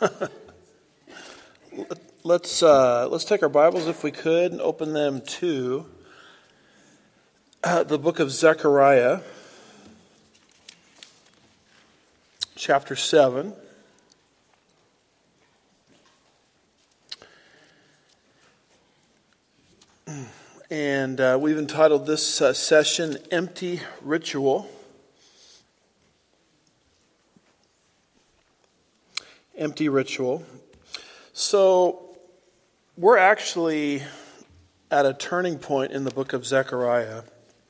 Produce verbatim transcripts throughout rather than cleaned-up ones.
Let's uh, let's take our Bibles, if we could, and open them to uh, the book of Zechariah, chapter seven. And uh, we've entitled this uh, session, Empty Ritual. Empty Ritual. So, we're actually at a turning point in the book of Zechariah.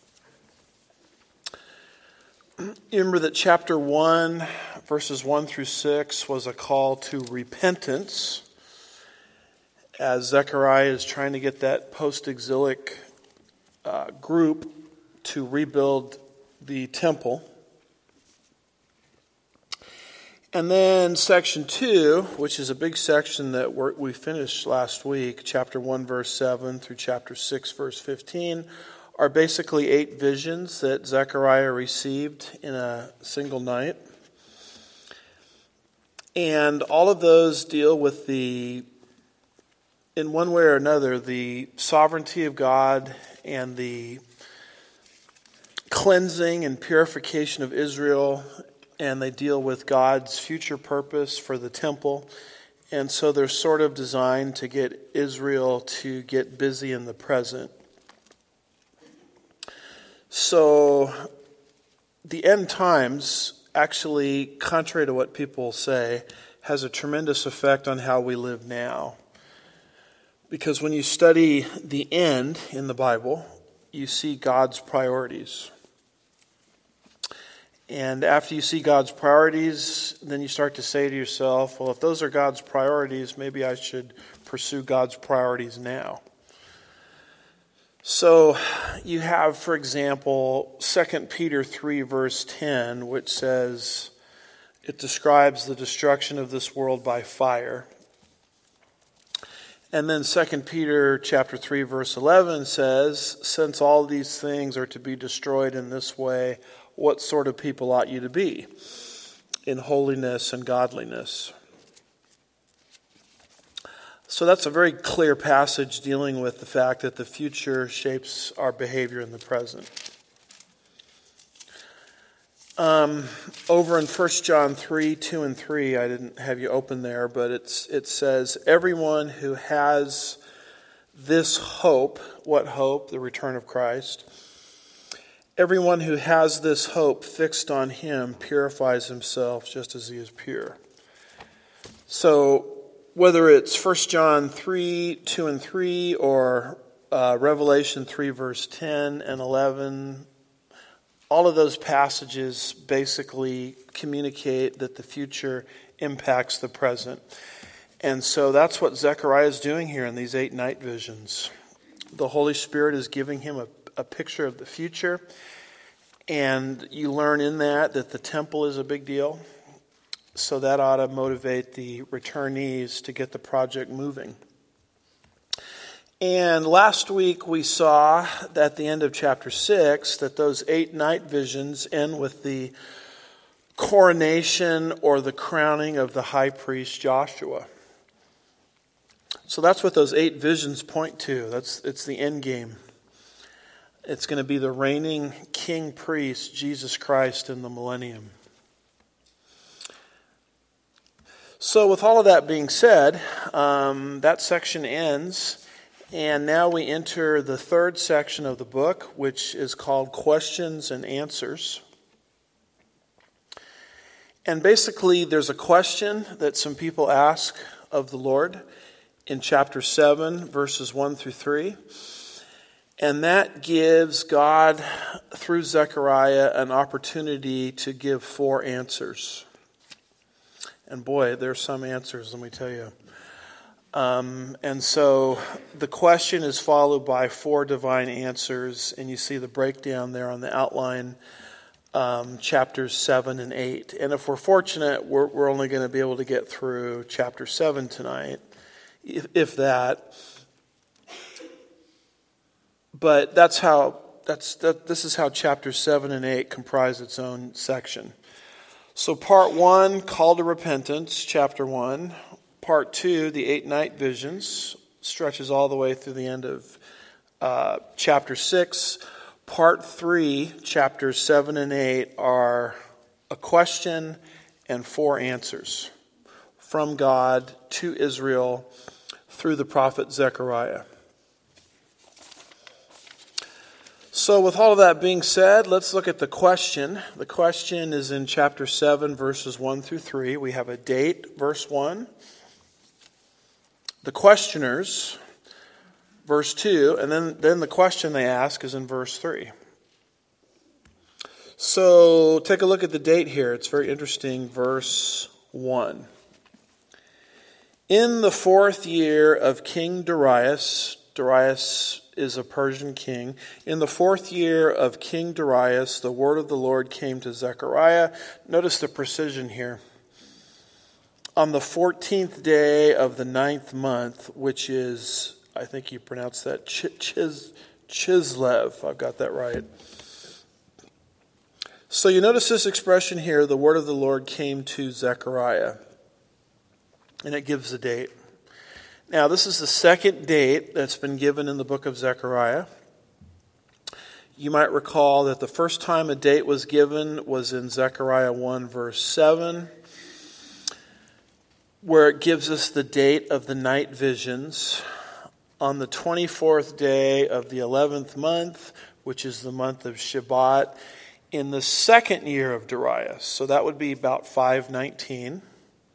You remember that chapter one, verses one through six, was a call to repentance, as Zechariah is trying to get that post-exilic uh, group to rebuild the temple. And then section two, which is a big section that we're, we finished last week, chapter one, verse seven through chapter six, verse fifteen, are basically eight visions that Zechariah received in a single night. And all of those deal with the, in one way or another, the sovereignty of God and the cleansing and purification of Israel, and they deal with God's future purpose for the temple. And so they're sort of designed to get Israel to get busy in the present. So the end times, actually, contrary to what people say, has a tremendous effect on how we live now. Because when you study the end in the Bible, you see God's priorities. And after you see God's priorities, then you start to say to yourself, well, if those are God's priorities, maybe I should pursue God's priorities now. So you have, for example, Second Peter three, verse ten, which says, it describes the destruction of this world by fire. And then Second Peter chapter three, verse eleven says, since all these things are to be destroyed in this way, what sort of people ought you to be in holiness and godliness? So that's a very clear passage dealing with the fact that the future shapes our behavior in the present. Um, over in First John three, two and three, I didn't have you open there, but it's it says, everyone who has this hope, what hope? The return of Christ. Everyone who has this hope fixed on him purifies himself just as he is pure. So whether it's First John three, two and three, or uh, Revelation three, verse ten and eleven, all of those passages basically communicate that the future impacts the present. And so that's what Zechariah is doing here in these eight night visions. The Holy Spirit is giving him a a picture of the future, and you learn in that that the temple is a big deal, so that ought to motivate the returnees to get the project moving. And last week we saw at the end of chapter six that those eight night visions end with the coronation or the crowning of the high priest Joshua. So that's what those eight visions point to. That's it's the end game. It's going to be the reigning king priest, Jesus Christ, in the millennium. So with all of that being said, um, that section ends, and now we enter the third section of the book, which is called Questions and Answers. And basically, there's a question that some people ask of the Lord in chapter seven, verses one through three. And that gives God, through Zechariah, an opportunity to give four answers. And boy, there's some answers, let me tell you. Um, and so the question is followed by four divine answers, and you see the breakdown there on the outline, um, chapters seven and eight. And if we're fortunate, we're, we're only going to be able to get through chapter seven tonight, if, if that. But that's how that's that. This is how chapters seven and eight comprise its own section. So part one, call to repentance, chapter one. Part two, the eight night visions, stretches all the way through the end of uh, chapter six. Part three, chapters seven and eight, are a question and four answers from God to Israel through the prophet Zechariah. So with all of that being said, let's look at the question. The question is in chapter seven, verses one through three. We have a date, verse one. The questioners, verse two. And then, then the question they ask is in verse three. So take a look at the date here. It's very interesting. Verse one. In the fourth year of King Darius, Darius is a Persian king. In the fourth year of King Darius, the word of the Lord came to Zechariah. Notice the precision here. On the fourteenth day of the ninth month, which is, I think you pronounce that, Ch- Chiz, Chislev. I've got that right. So you notice this expression here, the word of the Lord came to Zechariah. And it gives the date. Now, this is the second date that's been given in the book of Zechariah. You might recall that the first time a date was given was in Zechariah one, verse seven, where it gives us the date of the night visions on the twenty-fourth day of the eleventh month, which is the month of Shebat, in the second year of Darius. So that would be about five nineteen.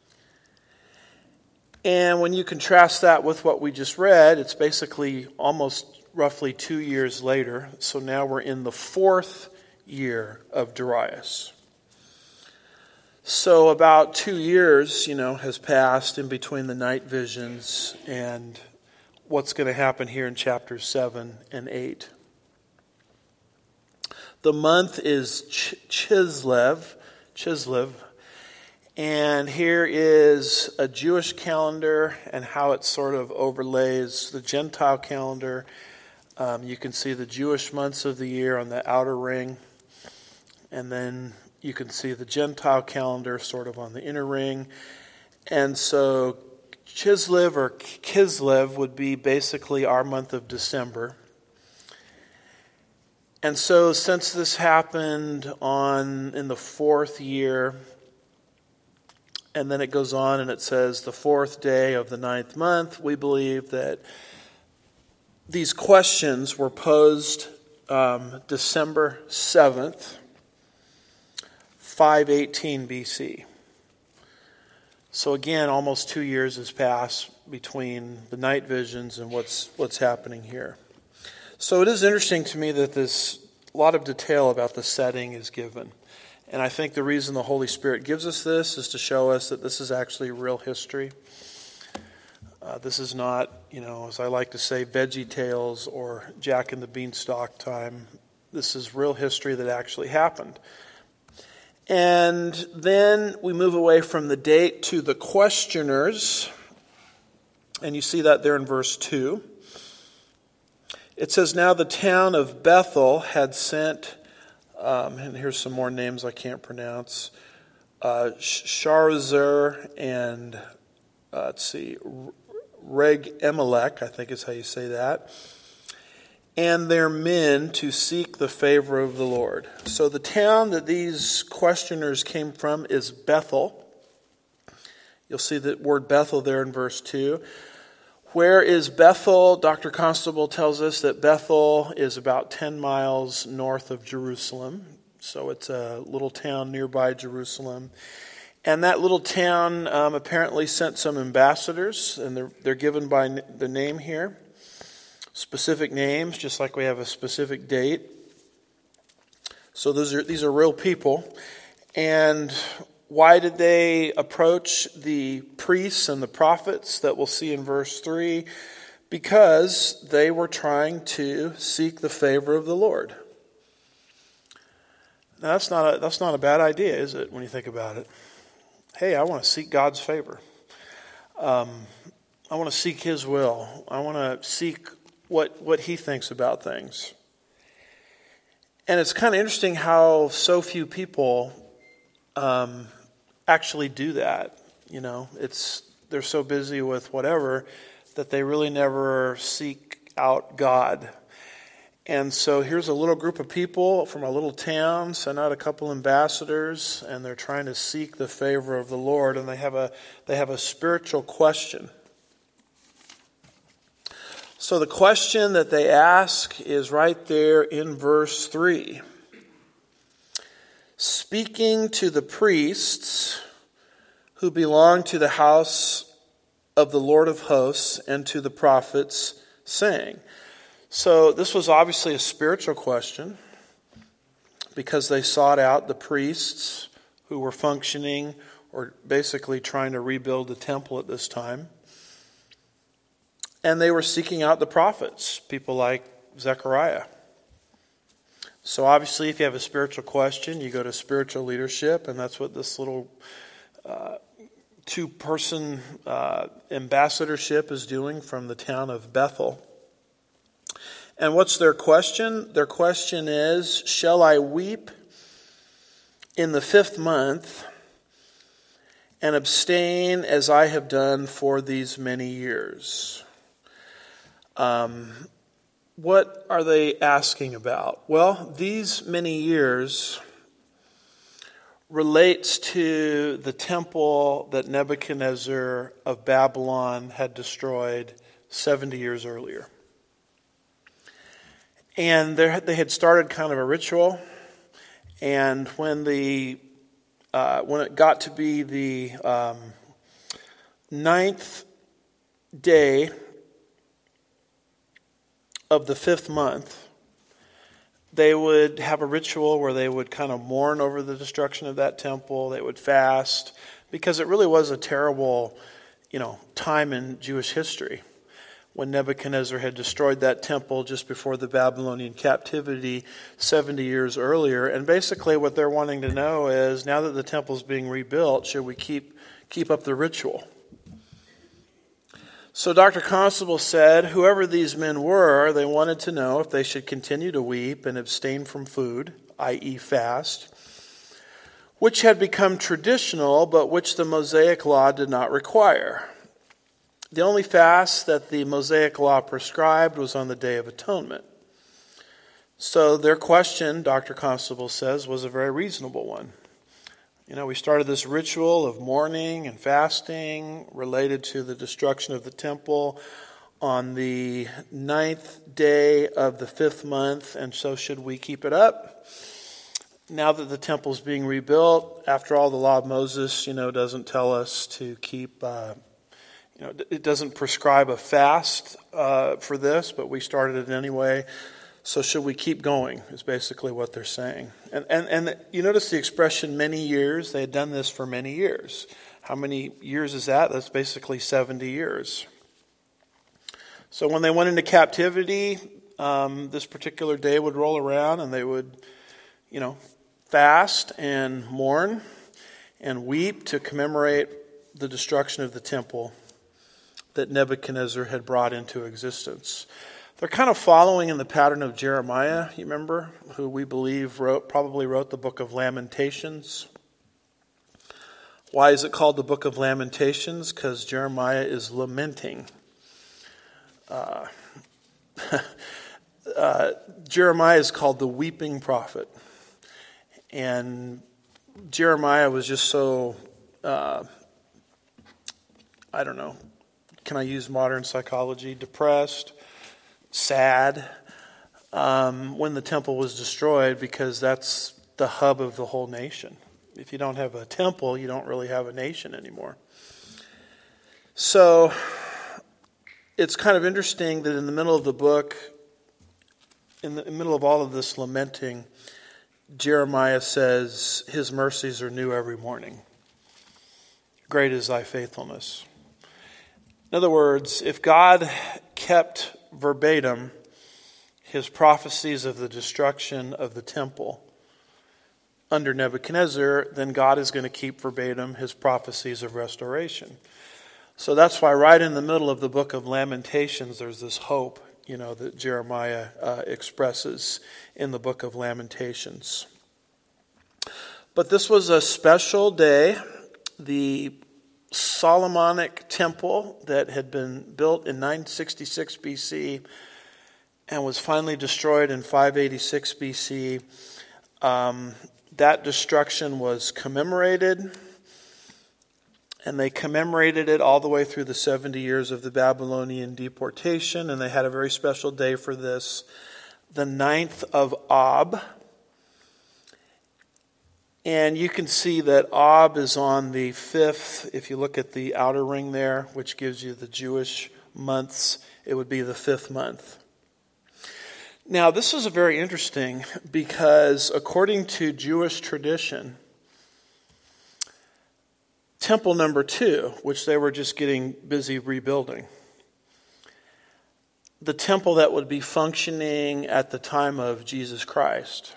And when you contrast that with what we just read, it's basically almost roughly two years later. So now we're in the fourth year of Darius. So about two years, you know, has passed in between the night visions and what's going to happen here in chapters seven and eight. The month is Ch- Chislev, Chislev. And here is a Jewish calendar and how it sort of overlays the Gentile calendar. Um, you can see the Jewish months of the year on the outer ring. And then you can see the Gentile calendar sort of on the inner ring. And so Chislev or Kislev would be basically our month of December. And so since this happened on in the fourth year, and then it goes on and it says the fourth day of the ninth month, we believe that these questions were posed um, December seventh, five eighteen B C. So again, almost two years has passed between the night visions and what's what's happening here. So it is interesting to me that this a lot of detail about the setting is given. And I think the reason the Holy Spirit gives us this is to show us that this is actually real history. Uh, this is not, you know, as I like to say, Veggie Tales or Jack and the Beanstalk time. This is real history that actually happened. And then we move away from the date to the questioners. And you see that there in verse two. It says, now the town of Bethel had sent... Um, and here's some more names I can't pronounce. Uh, Sharezer and, uh, let's see, Reg Emelech, I think is how you say that. And their men to seek the favor of the Lord. So the town that these questioners came from is Bethel. You'll see the word Bethel there in verse two. Where is Bethel? Doctor Constable tells us that Bethel is about ten miles north of Jerusalem. So it's a little town nearby Jerusalem. And that little town um, apparently sent some ambassadors, and they're, they're given by the name here. Specific names, just like we have a specific date. So those are these are real people. And why did they approach the priests and the prophets that we'll see in verse three? Because they were trying to seek the favor of the Lord. Now that's not a, that's not a bad idea, is it, when you think about it? Hey, I want to seek God's favor. Um, I want to seek His will. I want to seek what, what He thinks about things. And it's kind of interesting how so few people um, actually do that. You know, it's they're so busy with whatever that they really never seek out God. And so here's a little group of people from a little town, sent out a couple ambassadors, and they're trying to seek the favor of the Lord, and they have a they have a spiritual question. So the question that they ask is right there in verse three. Speaking to the priests who belong to the house of the Lord of hosts and to the prophets, saying. So this was obviously a spiritual question because they sought out the priests who were functioning or basically trying to rebuild the temple at this time. And they were seeking out the prophets, people like Zechariah. So obviously if you have a spiritual question, you go to spiritual leadership, and that's what this little uh, two-person uh, ambassadorship is doing from the town of Bethel. And what's their question? Their question is, shall I weep in the fifth month and abstain as I have done for these many years? Um, what are they asking about? Well, these many years relates to the temple that Nebuchadnezzar of Babylon had destroyed seventy years earlier. And there, they had started kind of a ritual, and when the uh, when it got to be the um, ninth day of the fifth month, they would have a ritual where they would kind of mourn over the destruction of that temple. They would fast, because it really was a terrible, you know, time in Jewish history when Nebuchadnezzar had destroyed that temple just before the Babylonian captivity seventy years earlier. And basically what they're wanting to know is, now that the temple's being rebuilt, should we keep keep up the ritual? So Doctor Constable said, whoever these men were, they wanted to know if they should continue to weep and abstain from food, that is fast, which had become traditional, but which the Mosaic law did not require. The only fast that the Mosaic law prescribed was on the Day of Atonement. So their question, Doctor Constable says, was a very reasonable one. You know, we started this ritual of mourning and fasting related to the destruction of the temple on the ninth day of the fifth month, and so should we keep it up? Now that the temple is being rebuilt, after all, the law of Moses, you know, doesn't tell us to keep, uh, you know, it doesn't prescribe a fast uh, for this, but we started it anyway. So should we keep going, is basically what they're saying. And, and and you notice the expression many years. They had done this for many years. How many years is that? That's basically seventy years. So when they went into captivity, um, this particular day would roll around and they would, you know, fast and mourn and weep to commemorate the destruction of the temple that Nebuchadnezzar had brought into existence. They're kind of following in the pattern of Jeremiah, you remember, who we believe wrote, probably wrote the book of Lamentations. Why is it called the book of Lamentations? Because Jeremiah is lamenting. Uh, uh, Jeremiah is called the weeping prophet. And Jeremiah was just so, uh, I don't know, can I use modern psychology? Depressed. Sad um, when the temple was destroyed, because that's the hub of the whole nation. If you don't have a temple, you don't really have a nation anymore. So it's kind of interesting that in the middle of the book, in the middle of all of this lamenting, Jeremiah says, his mercies are new every morning. Great is thy faithfulness. In other words, if God kept verbatim his prophecies of the destruction of the temple under Nebuchadnezzar, then God is going to keep verbatim his prophecies of restoration. So that's why right in the middle of the book of Lamentations, there's this hope, you know, that Jeremiah uh, expresses in the book of Lamentations. But this was a special day. The Solomonic temple that had been built in nine sixty-six B C and was finally destroyed in five eighty-six B C. Um, that destruction was commemorated, and they commemorated it all the way through the seventy years of the Babylonian deportation, and they had a very special day for this, the ninth of Ab. And you can see that Ab is on the fifth. If you look at the outer ring there, which gives you the Jewish months, it would be the fifth month. Now, this is very interesting because according to Jewish tradition, temple number two, which they were just getting busy rebuilding, the temple that would be functioning at the time of Jesus Christ,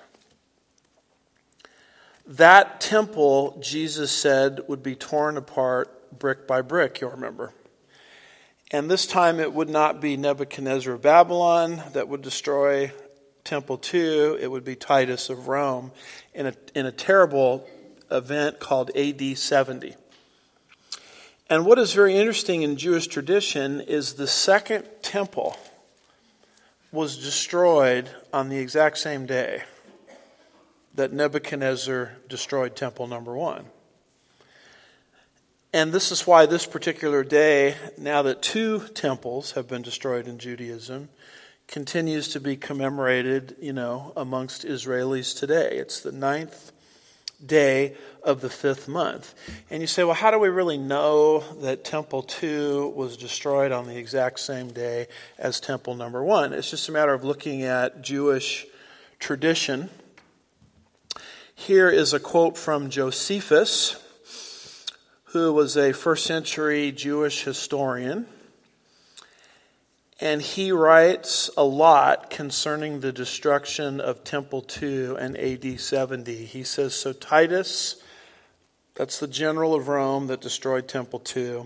that temple, Jesus said, would be torn apart brick by brick, you'll remember. And this time it would not be Nebuchadnezzar of Babylon that would destroy Temple two. It would be Titus of Rome in a, in a terrible event called A D seventy. And what is very interesting in Jewish tradition is the second temple was destroyed on the exact same day that Nebuchadnezzar destroyed temple number one. And this is why this particular day, now that two temples have been destroyed in Judaism, continues to be commemorated, you know, amongst Israelis today. It's the ninth day of the fifth month. And you say, well, how do we really know that temple two was destroyed on the exact same day as temple number one? It's just a matter of looking at Jewish tradition. Here is a quote from Josephus, who was a first century Jewish historian. And he writes a lot concerning the destruction of Temple two and A D seventy. He says, so Titus, that's the general of Rome that destroyed Temple two,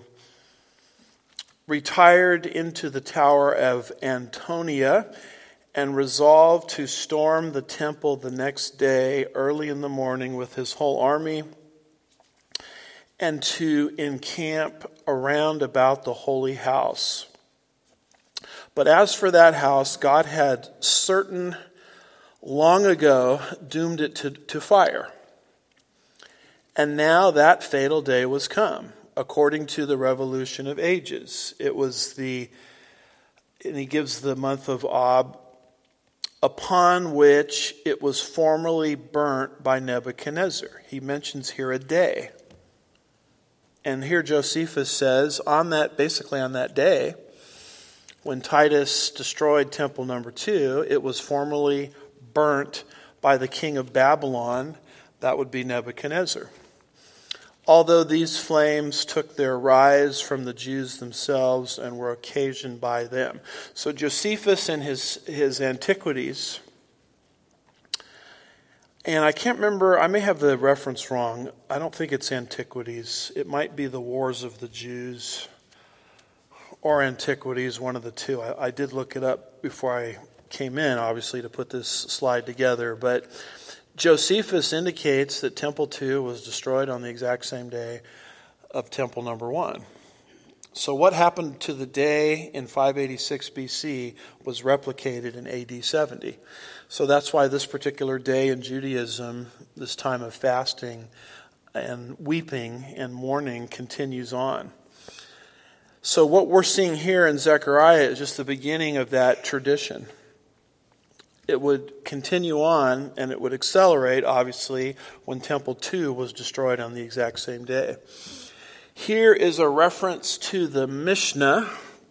retired into the Tower of Antonia and resolved to storm the temple the next day early in the morning with his whole army and to encamp around about the holy house. But as for that house, God had certain long ago doomed it to, to fire. And now that fatal day was come, according to the revolution of ages. It was the, and he gives the month of Ab, upon which it was formerly burnt by Nebuchadnezzar. He mentions here a day. And here Josephus says, on that, basically on that day, when Titus destroyed temple number two, it was formerly burnt by the king of Babylon. That would be Nebuchadnezzar. Although these flames took their rise from the Jews themselves and were occasioned by them. So Josephus in his, his Antiquities, and I can't remember, I may have the reference wrong. I don't think it's Antiquities. It might be the Wars of the Jews or Antiquities, one of the two. I, I did look it up before I came in, obviously, to put this slide together. But Josephus indicates that Temple two was destroyed on the exact same day of Temple number one. So what happened to the day in five eighty-six B C was replicated in A D seventy. So that's why this particular day in Judaism, this time of fasting and weeping and mourning, continues on. So what we're seeing here in Zechariah is just the beginning of that tradition. It would continue on and it would accelerate, obviously, when Temple two was destroyed on the exact same day. Here is a reference to the Mishnah,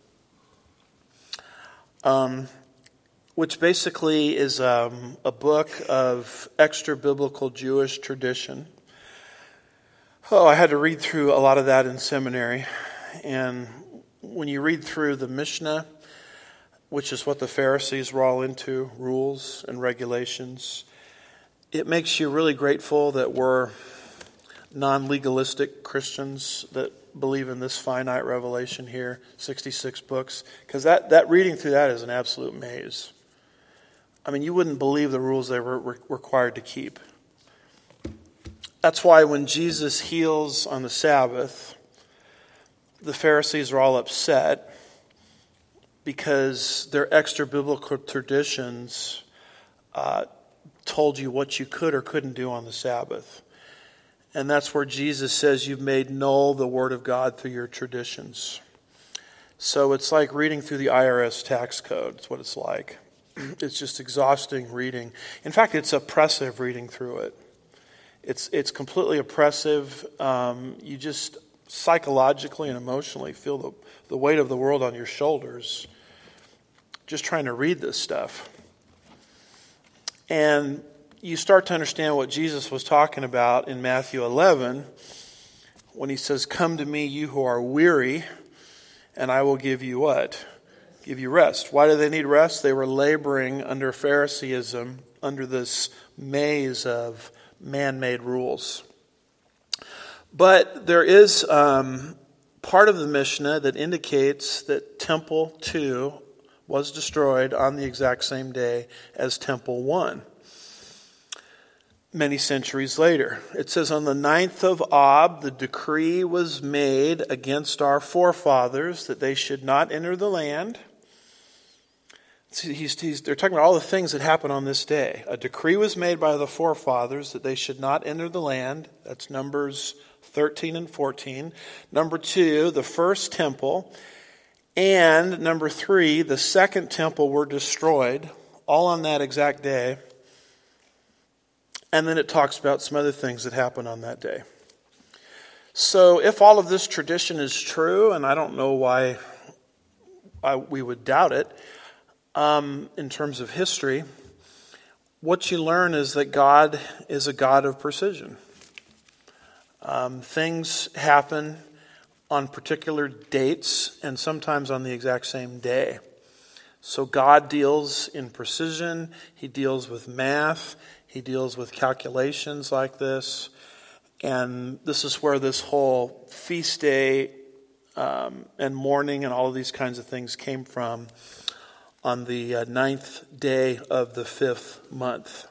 um, which basically is um, a book of extra-biblical Jewish tradition. Oh, I had to read through a lot of that in seminary. And when you read through the Mishnah, which is what the Pharisees were all into, rules and regulations, it makes you really grateful that we're non-legalistic Christians that believe in this finite revelation here, sixty-six books, because that, that reading through that is an absolute maze. I mean, you wouldn't believe the rules they were re- required to keep. That's why when Jesus heals on the Sabbath, the Pharisees are all upset because their extra biblical traditions uh, told you what you could or couldn't do on the Sabbath. And that's where Jesus says you've made null the word of God through your traditions. So it's like reading through the I R S tax code. It's what it's like. It's just exhausting reading. In fact, it's oppressive reading through it. It's it's completely oppressive. Um, you just psychologically and emotionally feel the, the weight of the world on your shoulders just trying to read this stuff. And you start to understand what Jesus was talking about in Matthew eleven when he says, "Come to me, you who are weary, and I will give you what? Give you rest." Why do they need rest? They were laboring under Phariseeism, under this maze of man-made rules. But there is um, part of the Mishnah that indicates that Temple two was destroyed on the exact same day as Temple one, many centuries later. It says, on the ninth of Ab, the decree was made against our forefathers that they should not enter the land. He's, he's, they're talking about all the things that happened on this day. A decree was made by the forefathers that they should not enter the land. That's Numbers thirteen and fourteen. Number two, the first temple. And number three, the second temple were destroyed, all on that exact day. And then it talks about some other things that happened on that day. So if all of this tradition is true, and I don't know why I, we would doubt it, um, in terms of history, what you learn is that God is a God of precision. Um, things happen on particular dates and sometimes on the exact same day. So God deals in precision. He deals with math. He deals with calculations like this. And this is where this whole feast day um, and mourning and all of these kinds of things came from on the uh, ninth day of the fifth month.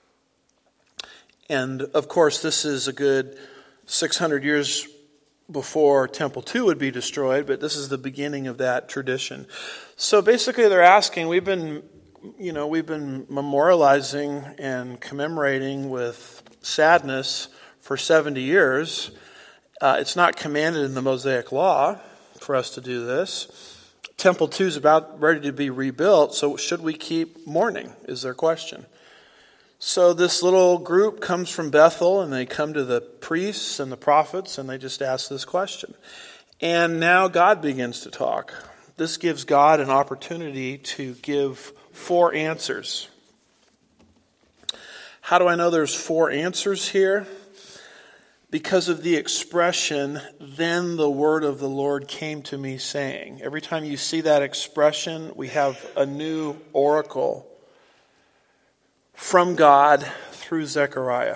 And of course, this is a good six hundred years before Temple two would be destroyed, but this is the beginning of that tradition. So basically they're asking, we've been, you know, we've been memorializing and commemorating with sadness for seventy years. Uh, it's not commanded in the Mosaic Law for us to do this. Temple two is about ready to be rebuilt, so should we keep mourning, is their question. So this little group comes from Bethel, and they come to the priests and the prophets, and they just ask this question. And now God begins to talk. This gives God an opportunity to give four answers. How do I know there's four answers here? Because of the expression, "Then the word of the Lord came to me saying." Every time you see that expression, we have a new oracle from God through Zechariah.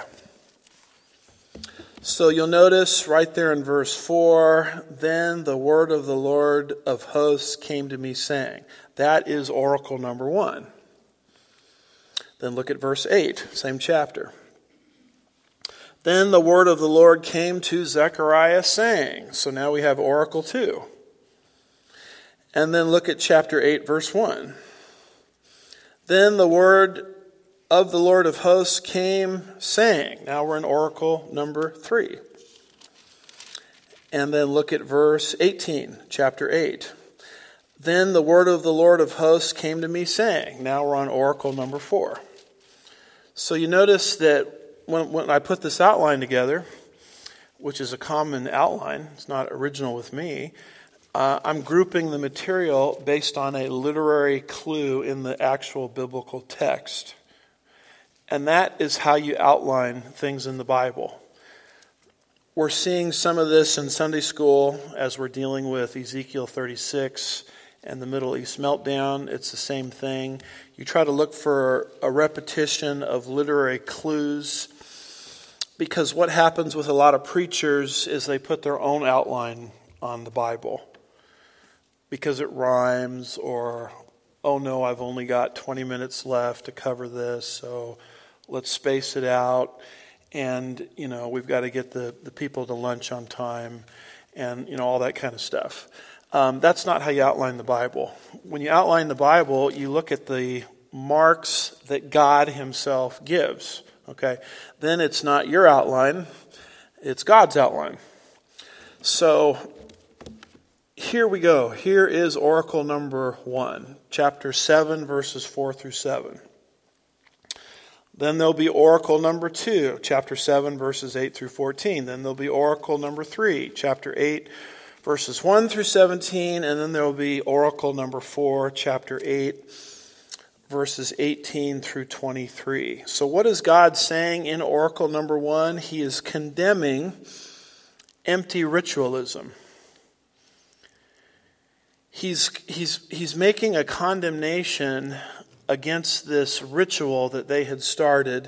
So you'll notice right there in verse four, "Then the word of the Lord of hosts came to me saying." That is oracle number one. Then look at verse eight, same chapter. "Then the word of the Lord came to Zechariah saying." So now we have oracle two. And then look at chapter eight, verse one. "Then the word of the Lord of hosts came saying." Now we're in oracle number three. And then look at verse eighteen, chapter eight. "Then the word of the Lord of hosts came to me saying." Now we're on oracle number four. So you notice that when, when I put this outline together, which is a common outline, it's not original with me, uh, I'm grouping the material based on a literary clue in the actual biblical text. And that is how you outline things in the Bible. We're seeing some of this in Sunday school as we're dealing with Ezekiel thirty-six and the Middle East meltdown. It's the same thing. You try to look for a repetition of literary clues, because what happens with a lot of preachers is they put their own outline on the Bible because it rhymes, or, oh no, I've only got twenty minutes left to cover this, so let's space it out. and, you know, we've got to get the, the people to lunch on time, and, you know, all that kind of stuff. Um, that's not how you outline the Bible. When you outline the Bible, you look at the marks that God himself gives, okay? Then it's not your outline, it's God's outline. So here we go. Here is oracle number one, chapter seven, verses four through seven. Then there'll be oracle number two, chapter seven, verses eight through fourteen. Then there'll be oracle number three, chapter eight, verses one through seventeen. And then there'll be oracle number four, chapter eight, verses eighteen through twenty-three. So what is God saying in oracle number one? He is condemning empty ritualism. He's, he's, he's making a condemnation against this ritual that they had started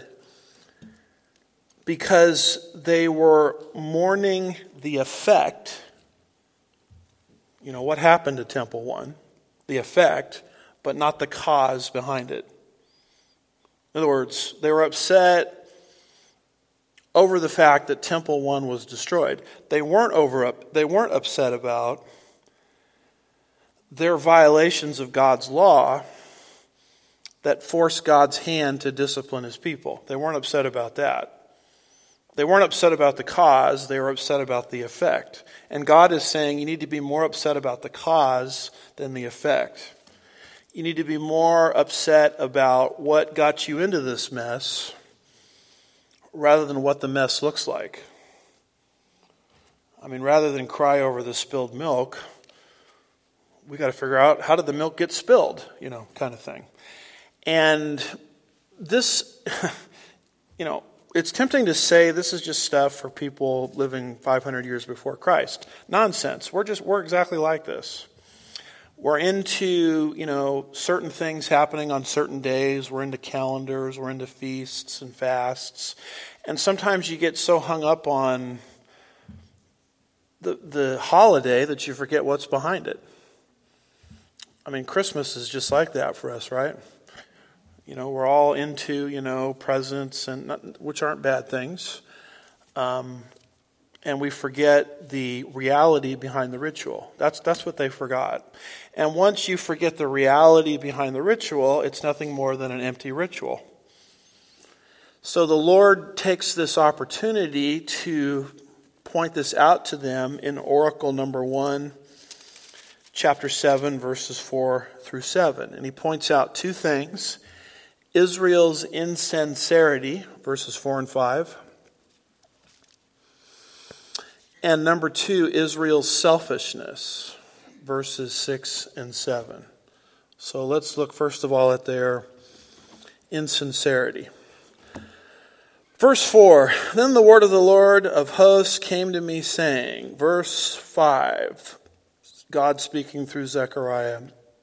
because they were mourning the effect. You know, what happened to Temple One? The effect, but not the cause behind it. In other words, they were upset over the fact that Temple One was destroyed. They weren't over up, they weren't upset about their violations of God's law that forced God's hand to discipline his people. They weren't upset about that. They weren't upset about the cause, they were upset about the effect. And God is saying you need to be more upset about the cause than the effect. You need to be more upset about what got you into this mess rather than what the mess looks like. I mean, rather than cry over the spilled milk, we got to figure out, how did the milk get spilled, you know, kind of thing. And this, you know, it's tempting to say this is just stuff for people living five hundred years before Christ. Nonsense. We're just, we're exactly like this. We're into, you know, certain things happening on certain days. We're into calendars. We're into feasts and fasts. And sometimes you get so hung up on the the holiday that you forget what's behind it. I mean, Christmas is just like that for us, right? You know, we're all into, you know, presents, and not, which aren't bad things. Um, and we forget the reality behind the ritual. That's that's what they forgot. And once you forget the reality behind the ritual, it's nothing more than an empty ritual. So the Lord takes this opportunity to point this out to them in oracle number one, chapter seven, verses four through seven. And he points out two things: Israel's insincerity, verses four and five. And number two, Israel's selfishness, verses six and seven. So let's look first of all at their insincerity. Verse four, then the word of the Lord of hosts came to me saying, verse five, God speaking through Zechariah,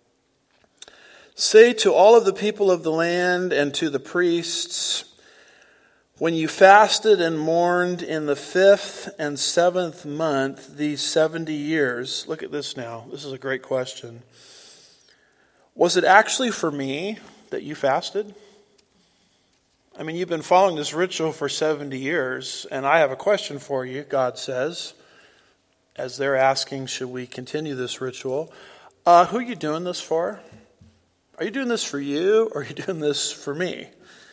say to all of the people of the land and to the priests, when you fasted and mourned in the fifth and seventh month, these seventy years, look at this now, this is a great question. Was it actually for me that you fasted? I mean, you've been following this ritual for seventy years, and I have a question for you, God says, as they're asking, should we continue this ritual? Uh, who are you doing this for? Are you doing this for you, or are you doing this for me?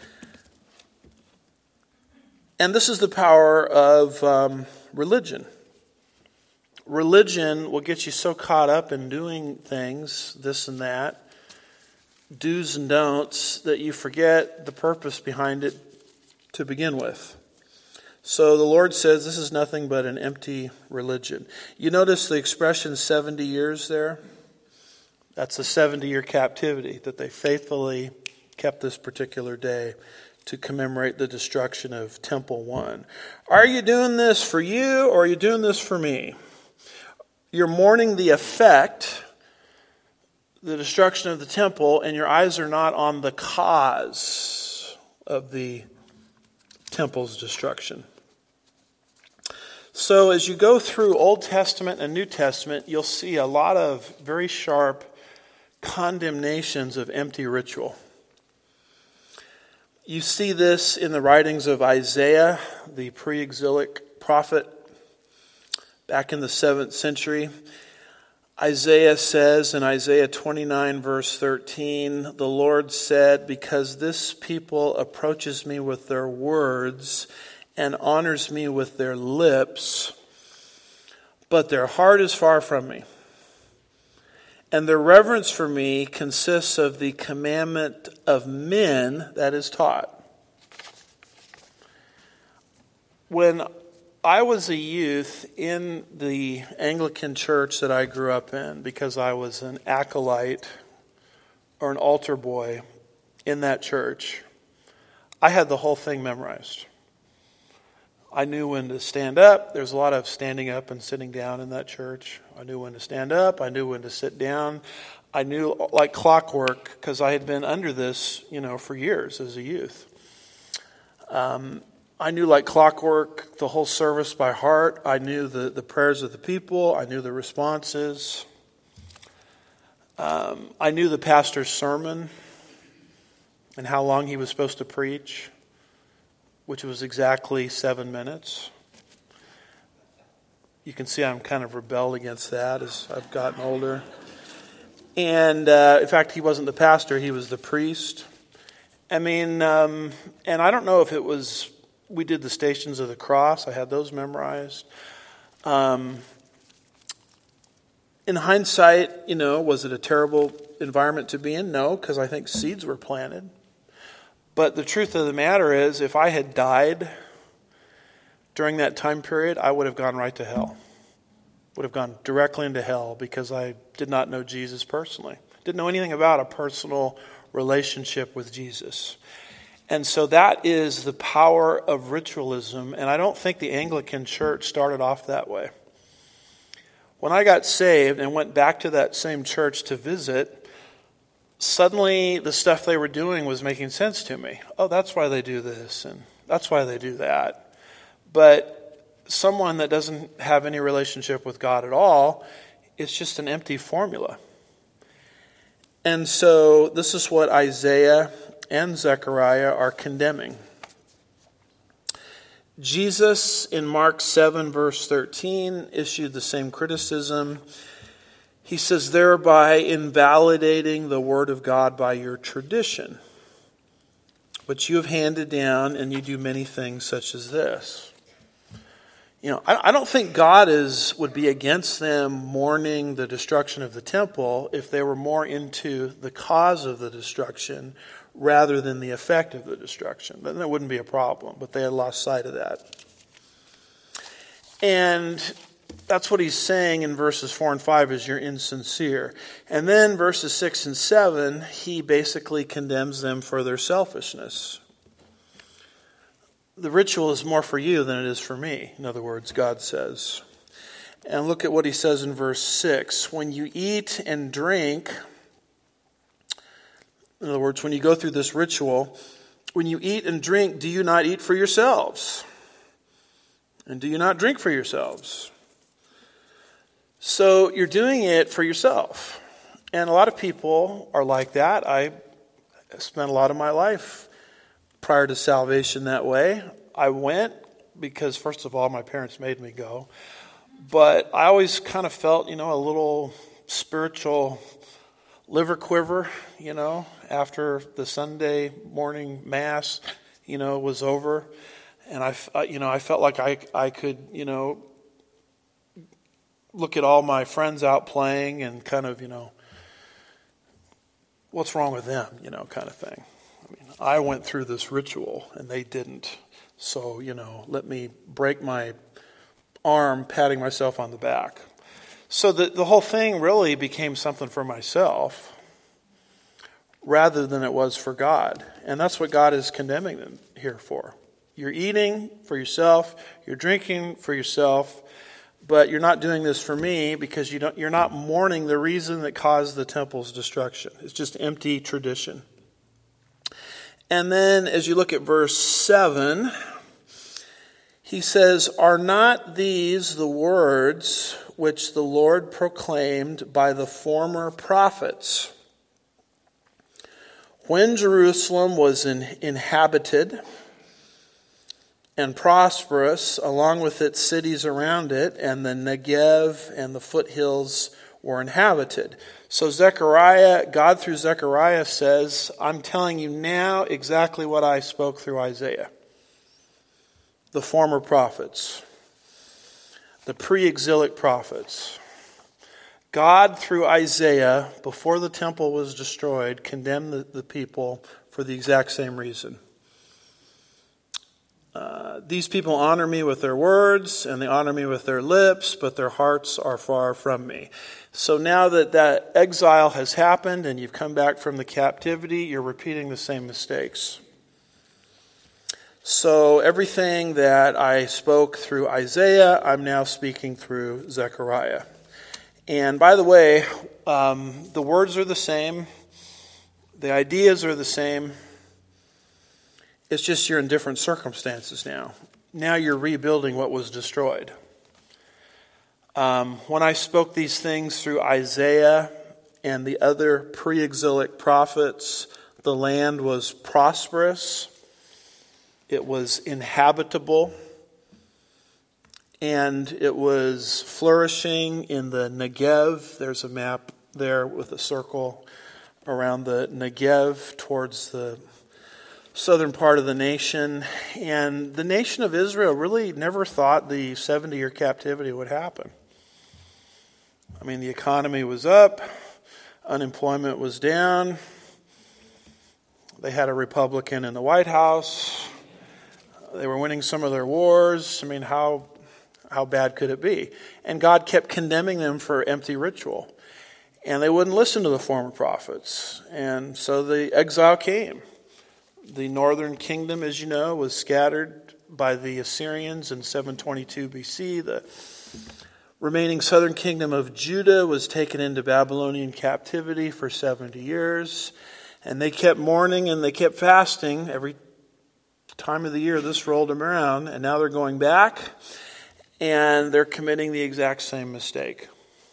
And this is the power of um, religion. Religion will get you so caught up in doing things, this and that, do's and don'ts, that you forget the purpose behind it to begin with. So the Lord says this is nothing but an empty religion. You notice the expression seventy years there? That's a seventy-year captivity that they faithfully kept this particular day to commemorate the destruction of Temple One. Are you doing this for you, or are you doing this for me? You're mourning the effect, the destruction of the temple, and your eyes are not on the cause of the temple's destruction. So as you go through Old Testament and New Testament, you'll see a lot of very sharp condemnations of empty ritual. You see this in the writings of Isaiah, the pre-exilic prophet, back in the seventh century. Isaiah says in Isaiah twenty-nine, verse thirteen, the Lord said, because this people approaches me with their words and honors me with their lips, but their heart is far from me. And their reverence for me consists of the commandment of men that is taught. When I was a youth in the Anglican church that I grew up in, because I was an acolyte or an altar boy in that church, I had the whole thing memorized. I knew when to stand up. There's a lot of standing up and sitting down in that church. I knew when to stand up. I knew when to sit down. I knew like clockwork because I had been under this, you know, for years as a youth. Um, I knew like clockwork the whole service by heart. I knew the, the prayers of the people. I knew the responses. Um, I knew the pastor's sermon and how long he was supposed to preach, which was exactly seven minutes. You can see I'm kind of rebelled against that as I've gotten older. And uh, in fact, he wasn't the pastor, he was the priest. I mean, um, and I don't know if it was, we did the Stations of the Cross, I had those memorized. Um, in hindsight, you know, was it a terrible environment to be in? No, because I think seeds were planted. But the truth of the matter is, if I had died during that time period, I would have gone right to hell. Would have gone directly into hell because I did not know Jesus personally. Didn't know anything about a personal relationship with Jesus. And so that is the power of ritualism. And I don't think the Anglican Church started off that way. When I got saved and went back to that same church to visit, suddenly the stuff they were doing was making sense to me. Oh, that's why they do this, and that's why they do that. But someone that doesn't have any relationship with God at all, it's just an empty formula. And so this is what Isaiah and Zechariah are condemning. Jesus, in Mark seven, verse thirteen, issued the same criticism. He says, thereby invalidating the word of God by your tradition, which you have handed down, and you do many things such as this. You know, I, I don't think God is would be against them mourning the destruction of the temple if they were more into the cause of the destruction rather than the effect of the destruction. Then that wouldn't be a problem, but they had lost sight of that. And that's what he's saying in verses four and five is you're insincere. And then verses six and seven, he basically condemns them for their selfishness. The ritual is more for you than it is for me, in other words, God says. And look at what he says in verse six. When you eat and drink, in other words, when you go through this ritual, when you eat and drink, do you not eat for yourselves? And do you not drink for yourselves? So you're doing it for yourself. And a lot of people are like that. I spent a lot of my life prior to salvation that way. I went because, first of all, my parents made me go. But I always kind of felt, you know, a little spiritual liver quiver, you know, after the Sunday morning mass, you know, was over. And I, you know, I felt like I, I could, you know, look at all my friends out playing and kind of, you know, what's wrong with them, you know, kind of thing. I mean, I went through this ritual and they didn't. So, you know, let me break my arm patting myself on the back. So the, the whole thing really became something for myself rather than it was for God. And that's what God is condemning them here for. You're eating for yourself, you're drinking for yourself, but you're not doing this for me because you don't, you're not mourning the reason that caused the temple's destruction. It's just empty tradition. And then as you look at verse seven, he says, are not these the words which the Lord proclaimed by the former prophets When Jerusalem was in, inhabited and prosperous, along with its cities around it, and the Negev and the foothills were inhabited. So Zechariah, God through Zechariah says, I'm telling you now exactly what I spoke through Isaiah, the former prophets, the pre-exilic prophets. God, through Isaiah, before the temple was destroyed, condemned the, the people for the exact same reason. Uh, these people honor me with their words, and they honor me with their lips, but their hearts are far from me. So now that that exile has happened and you've come back from the captivity, you're repeating the same mistakes. So everything that I spoke through Isaiah, I'm now speaking through Zechariah. And by the way, um, the words are the same. The ideas are the same. It's just you're in different circumstances now. Now you're rebuilding what was destroyed. Um, when I spoke these things through Isaiah and the other pre-exilic prophets, the land was prosperous. It was inhabitable. And it was flourishing in the Negev. There's a map there with a circle around the Negev towards the southern part of the nation. And the nation of Israel really never thought the seventy-year captivity would happen. I mean, the economy was up. Unemployment was down. They had a Republican in the White House. They were winning some of their wars. I mean, how... How bad could it be? And God kept condemning them for empty ritual. And they wouldn't listen to the former prophets. And so the exile came. The northern kingdom, as you know, was scattered by the Assyrians in seven twenty-two B C. The remaining southern kingdom of Judah was taken into Babylonian captivity for seventy years. And they kept mourning and they kept fasting every time of the year this rolled them around. And now they're going back. And they're committing the exact same mistake.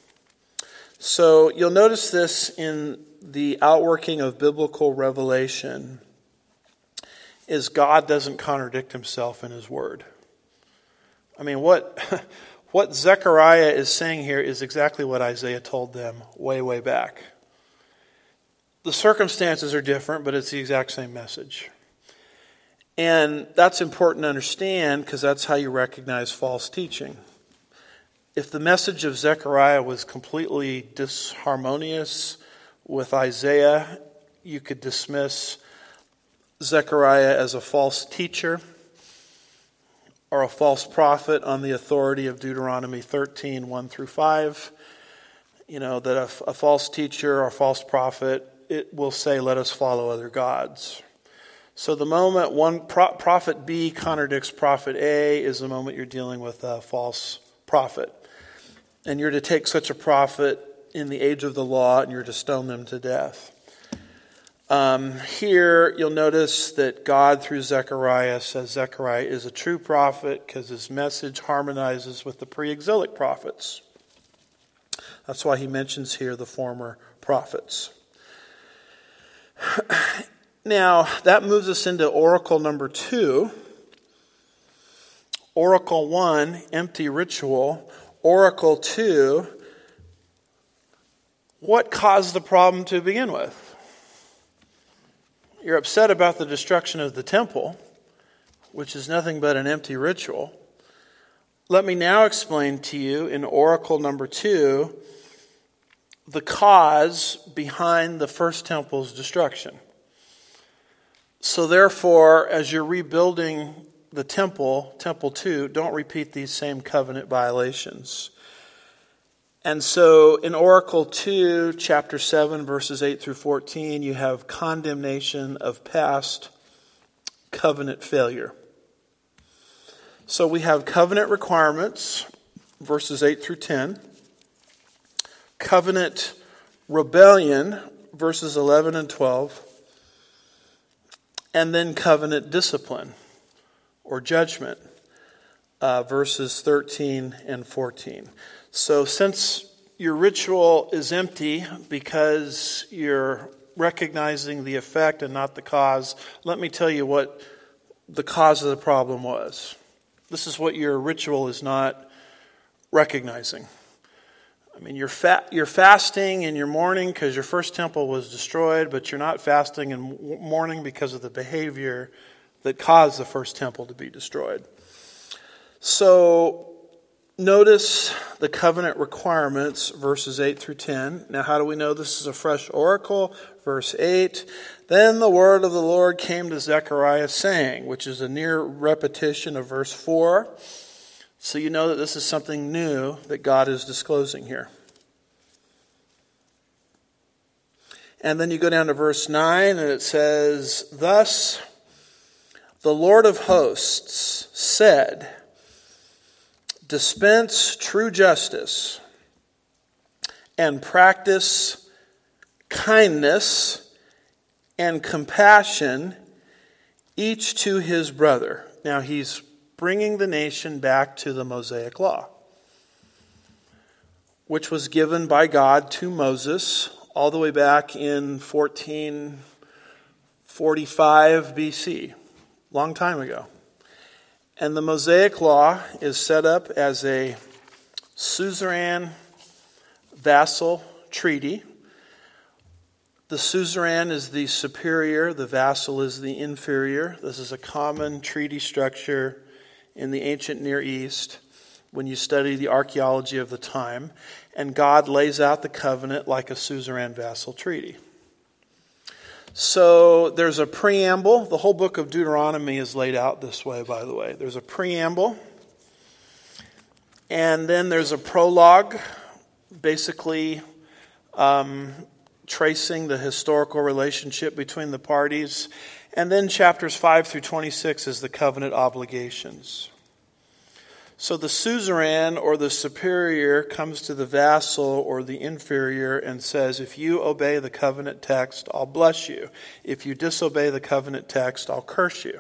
So you'll notice this in the outworking of biblical revelation is God doesn't contradict himself in his word. I mean, what, what Zechariah is saying here is exactly what Isaiah told them way, way back. The circumstances are different, but it's the exact same message. And that's important to understand because that's how you recognize false teaching. If the message of Zechariah was completely disharmonious with Isaiah, you could dismiss Zechariah as a false teacher or a false prophet on the authority of Deuteronomy thirteen, one through five. You know, that a, a false teacher or a false prophet, it will say, let us follow other gods. So the moment one pro- prophet B contradicts prophet A is the moment you're dealing with a false prophet. And you're to take such a prophet in the age of the law and you're to stone them to death. Um, here you'll notice that God through Zechariah says Zechariah is a true prophet because his message harmonizes with the pre-exilic prophets. That's why he mentions here the former prophets. Now, that moves us into oracle number two. Oracle one, empty ritual. Oracle two, what caused the problem to begin with? You're upset about the destruction of the temple, which is nothing but an empty ritual. Let me now explain to you in oracle number two the cause behind the first temple's destruction. So therefore, as you're rebuilding the temple, temple two, don't repeat these same covenant violations. And so in Oracle two, chapter seven, verses eight through fourteen, you have condemnation of past covenant failure. So we have covenant requirements, verses eight through ten. Covenant rebellion, verses eleven and twelve. And then covenant discipline or judgment, uh, verses thirteen and fourteen. So since your ritual is empty because you're recognizing the effect and not the cause, let me tell you what the cause of the problem was. This is what your ritual is not recognizing. I mean, you're fa- you're fasting and you're mourning because your first temple was destroyed, but you're not fasting and mourning because of the behavior that caused the first temple to be destroyed. So notice the covenant requirements, verses eight through ten. Now, how do we know this is a fresh oracle? Verse eight, then the word of the Lord came to Zechariah saying, which is a near repetition of verse four. So you know that this is something new that God is disclosing here. And then you go down to verse nine, and it says, thus the Lord of hosts said, dispense true justice and practice kindness and compassion, each to his brother. Now he's bringing the nation back to the Mosaic Law, which was given by God to Moses all the way back in fourteen forty-five B C, long time ago. And the Mosaic Law is set up as a suzerain vassal treaty. The suzerain is the superior, the vassal is the inferior. This is a common treaty structure in the ancient Near East when you study the archaeology of the time. And God lays out the covenant like a suzerain vassal treaty. So there's a preamble. The whole book of Deuteronomy is laid out this way, by the way. There's a preamble. And then there's a prologue, basically um, tracing the historical relationship between the parties. And then chapters five through twenty-six is the covenant obligations. So the suzerain or the superior comes to the vassal or the inferior and says, if you obey the covenant text, I'll bless you. If you disobey the covenant text, I'll curse you.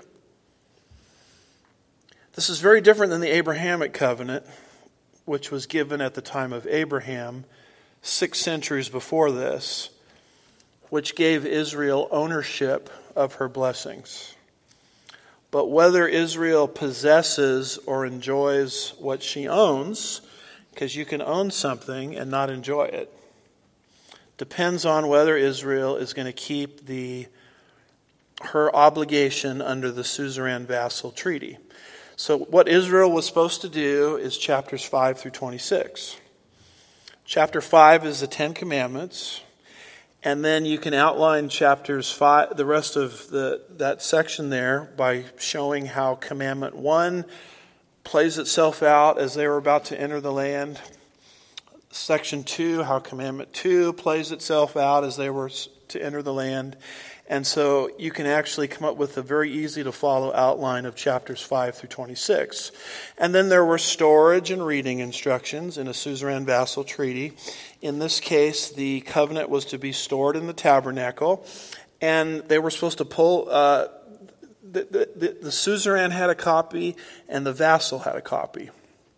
This is very different than the Abrahamic covenant, which was given at the time of Abraham, six centuries before this, which gave Israel ownership of her blessings. But whether Israel possesses or enjoys what she owns, because you can own something and not enjoy it, depends on whether Israel is going to keep the her obligation under the suzerain vassal treaty. So what Israel was supposed to do is chapters five through twenty-six. Chapter five is the Ten Commandments. And then you can outline chapters five, the rest of the that section there, by showing how commandment one plays itself out as they were about to enter the land. Section two, how commandment two plays itself out as they were to enter the land. And so you can actually come up with a very easy to follow outline of chapters five through twenty-six. And then there were storage and reading instructions in a suzerain vassal treaty. In this case, the covenant was to be stored in the tabernacle, and they were supposed to pull, uh, the, the, the suzerain had a copy and the vassal had a copy.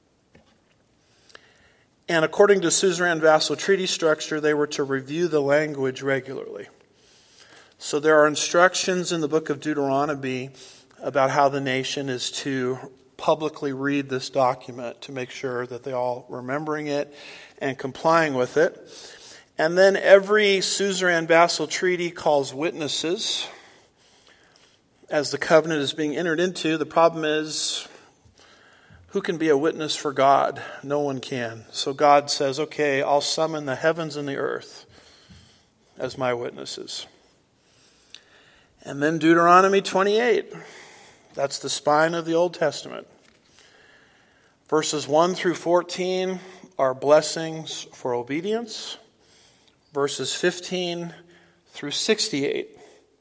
And according to suzerain vassal treaty structure, they were to review the language regularly. So there are instructions in the book of Deuteronomy about how the nation is to publicly read this document to make sure that they're all remembering it and complying with it. And then every suzerain vassal treaty calls witnesses as the covenant is being entered into. The problem is, who can be a witness for God? No one can. So God says, okay, I'll summon the heavens and the earth as my witnesses. And then Deuteronomy twenty-eight. That's the spine of the Old Testament. Verses one through fourteen are blessings for obedience. Verses fifteen through sixty-eight.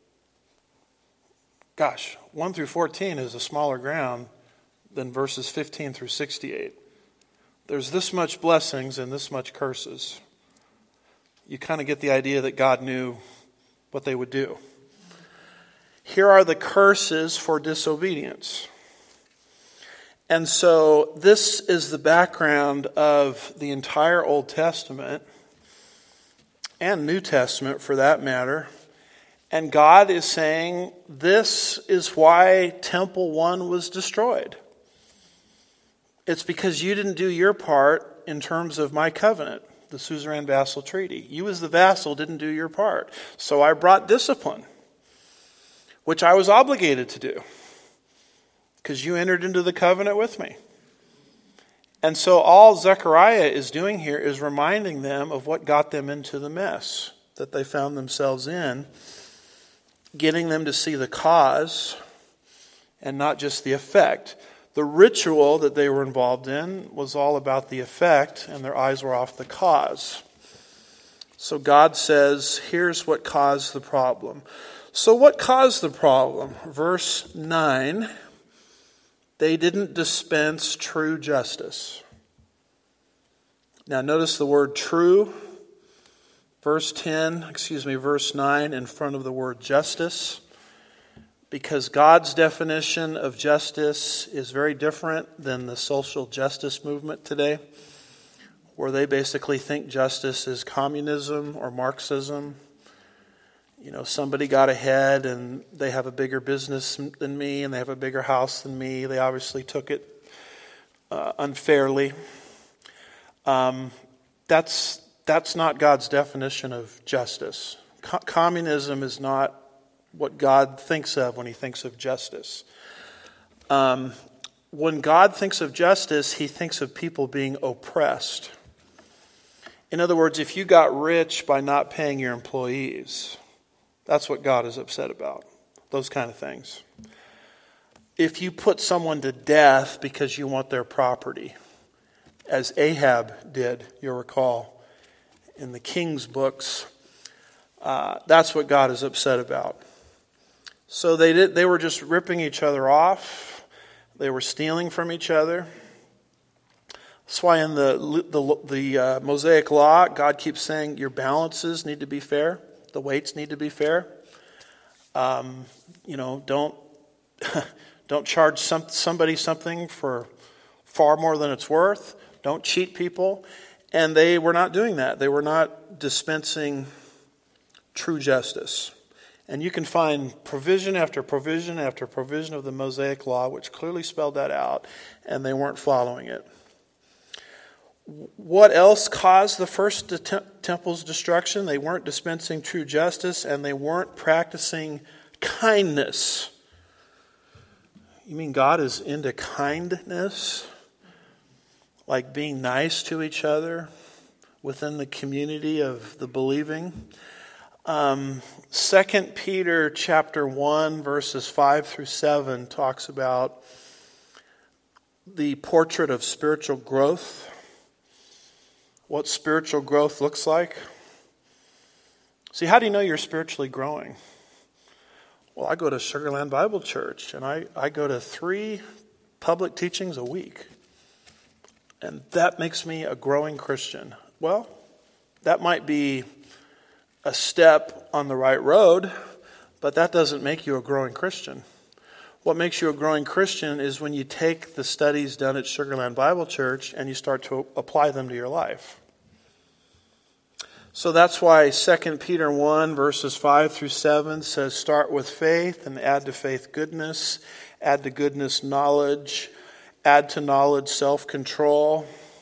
Gosh, one through fourteen is a smaller ground than verses fifteen through sixty-eight. There's this much blessings and this much curses. You kind of get the idea that God knew what they would do. Here are the curses for disobedience. And so this is the background of the entire Old Testament and New Testament for that matter. And God is saying, this is why Temple One was destroyed. It's because you didn't do your part in terms of my covenant, the Suzerain Vassal Treaty. You as the vassal didn't do your part. So I brought discipline, which I was obligated to do, because you entered into the covenant with me. And so all Zechariah is doing here is reminding them of what got them into the mess that they found themselves in, getting them to see the cause and not just the effect. The ritual that they were involved in was all about the effect, and their eyes were off the cause. So God says, here's what caused the problem. So what caused the problem? Verse nine, they didn't dispense true justice. Now notice the word true. Verse ten, excuse me, verse nine in front of the word justice. Because God's definition of justice is very different than the social justice movement today, where they basically think justice is communism or Marxism. You know, somebody got ahead and they have a bigger business than me and they have a bigger house than me. They obviously took it uh, unfairly. Um, that's that's not God's definition of justice. Co- communism is not what God thinks of when he thinks of justice. Um, when God thinks of justice, he thinks of people being oppressed. In other words, if you got rich by not paying your employees, that's what God is upset about. Those kind of things. If you put someone to death because you want their property, as Ahab did, you'll recall, in the King's books, uh, that's what God is upset about. So they did. They were just ripping each other off. They were stealing from each other. That's why in the the, the uh, Mosaic Law, God keeps saying your balances need to be fair. The weights need to be fair. Um, you know, don't don't charge some, somebody something for far more than it's worth. Don't cheat people. And they were not doing that. They were not dispensing true justice. And you can find provision after provision after provision of the Mosaic Law, which clearly spelled that out, and they weren't following it. What else caused the first temple's destruction? They weren't dispensing true justice, and they weren't practicing kindness. You mean God is into kindness? Like being nice to each other within the community of the believing? Um, Second Peter chapter one, verses five through seven talks about the portrait of spiritual growth. What spiritual growth looks like. See, how do you know you're spiritually growing? Well, I go to Sugar Land Bible Church, and I, I go to three public teachings a week. And that makes me a growing Christian. Well, that might be a step on the right road, but that doesn't make you a growing Christian. What makes you a growing Christian is when you take the studies done at Sugar Land Bible Church and you start to apply them to your life. So that's why Second Peter one, verses five through seven says, start with faith and add to faith goodness, add to goodness knowledge, add to knowledge self-control.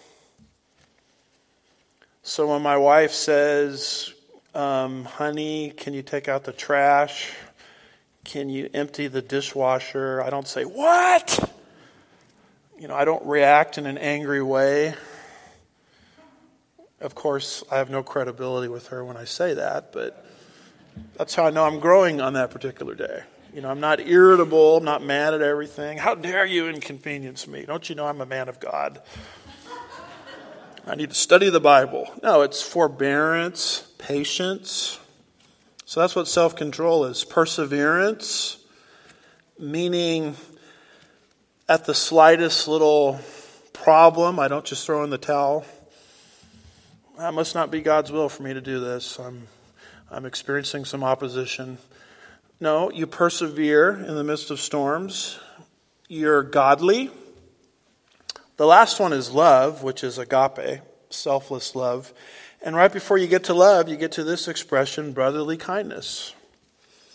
So when my wife says, um, honey, can you take out the trash? Can you empty the dishwasher? I don't say, what? You know, I don't react in an angry way. Of course, I have no credibility with her when I say that, but that's how I know I'm growing on that particular day. You know, I'm not irritable, I'm not mad at everything. How dare you inconvenience me? Don't you know I'm a man of God? I need to study the Bible. No, it's forbearance, patience. So that's what self-control is. Perseverance, meaning at the slightest little problem, I don't just throw in the towel. That must not be God's will for me to do this. I'm, I'm experiencing some opposition. No, you persevere in the midst of storms. You're godly. The last one is love, which is agape, selfless love. And right before you get to love, you get to this expression, brotherly kindness.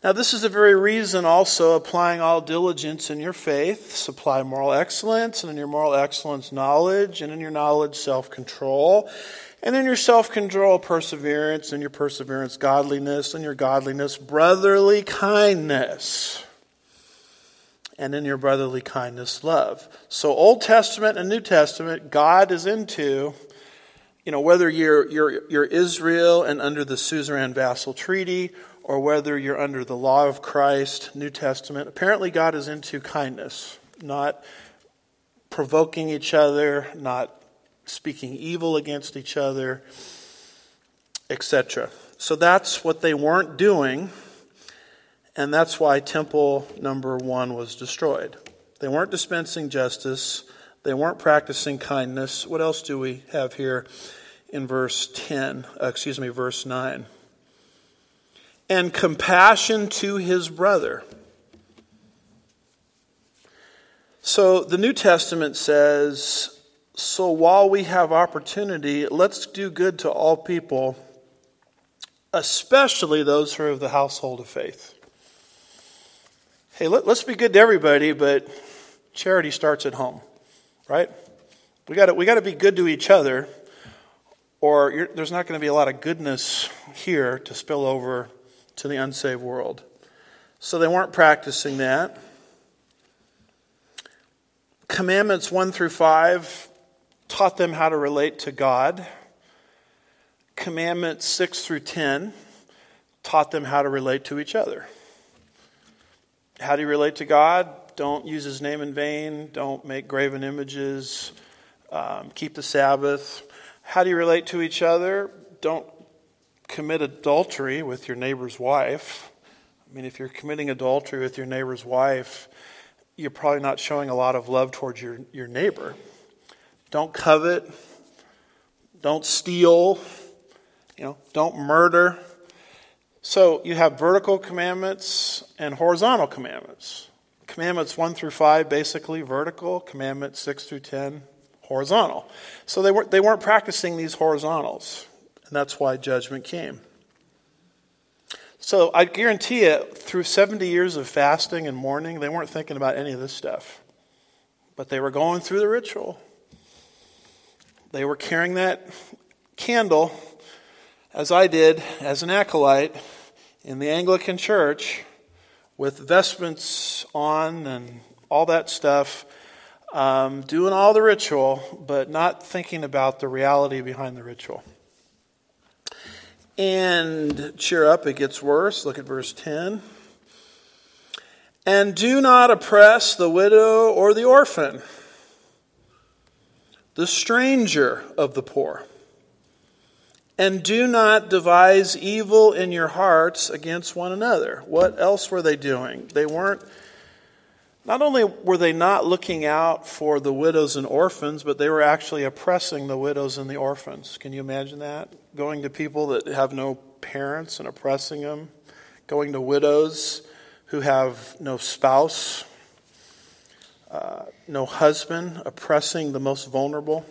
Now, this is the very reason also applying all diligence in your faith, supply moral excellence, and in your moral excellence, knowledge, and in your knowledge, self-control, and in your self-control, perseverance, and your perseverance, godliness, and your godliness, brotherly kindness, and in your brotherly kindness, love. So Old Testament and New Testament, God is into, you know, whether you're, you're, you're Israel and under the suzerain vassal treaty, or whether you're under the law of Christ, New Testament, apparently God is into kindness, not provoking each other, not speaking evil against each other, et cetera. So that's what they weren't doing, and that's why temple number one was destroyed. They weren't dispensing justice. They weren't practicing kindness. What else do we have here in verse ten? Uh, excuse me, verse nine. And compassion to his brother. So the New Testament says, so while we have opportunity, let's do good to all people, especially those who are of the household of faith. Hey, let, let's be good to everybody, but charity starts at home, right? We got to we got to be good to each other, or you're, there's not going to be a lot of goodness here to spill over to the unsaved world. So they weren't practicing that. Commandments one through five taught them how to relate to God. Commandments six through ten taught them how to relate to each other. How do you relate to God? Don't use his name in vain. Don't make graven images. Um, keep the Sabbath. How do you relate to each other? Don't commit adultery with your neighbor's wife. I mean, if you're committing adultery with your neighbor's wife, you're probably not showing a lot of love towards your, your neighbor. Don't covet. Don't steal. You know, don't murder. So you have vertical commandments and horizontal commandments. Commandments one through five, basically vertical. Commandments six through ten, horizontal. So they weren't, they weren't practicing these horizontals. And that's why judgment came. So I guarantee you, through seventy years of fasting and mourning, they weren't thinking about any of this stuff. But they were going through the ritual. They were carrying that candle, as I did, as an acolyte in the Anglican Church, with vestments on and all that stuff, um, doing all the ritual, but not thinking about the reality behind the ritual. And cheer up, it gets worse. Look at verse ten. And do not oppress the widow or the orphan, the stranger of the poor. And do not devise evil in your hearts against one another. What else were they doing? They weren't, not only were they not looking out for the widows and orphans, but they were actually oppressing the widows and the orphans. Can you imagine that? Going to people that have no parents and oppressing them. Going to widows who have no spouse, uh, no husband, oppressing the most vulnerable.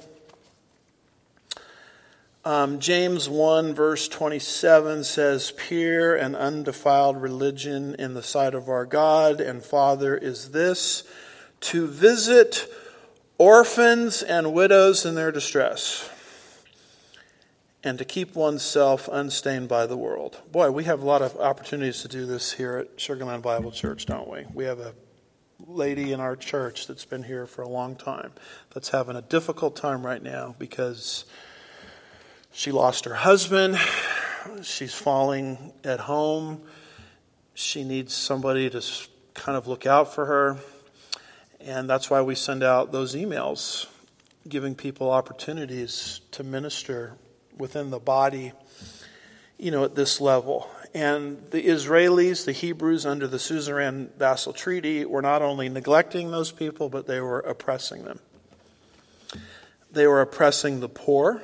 Um, James one verse twenty-seven says, pure and undefiled religion in the sight of our God and Father is this, to visit orphans and widows in their distress, and to keep oneself unstained by the world. Boy, we have a lot of opportunities to do this here at Sugar Land Bible Church, don't we? We have a lady in our church that's been here for a long time that's having a difficult time right now because she lost her husband. She's falling at home. She needs somebody to kind of look out for her. And that's why we send out those emails, giving people opportunities to minister within the body, you know, at this level. And the Israelis, the Hebrews under the suzerain vassal treaty, were not only neglecting those people, but they were oppressing them. They were oppressing the poor.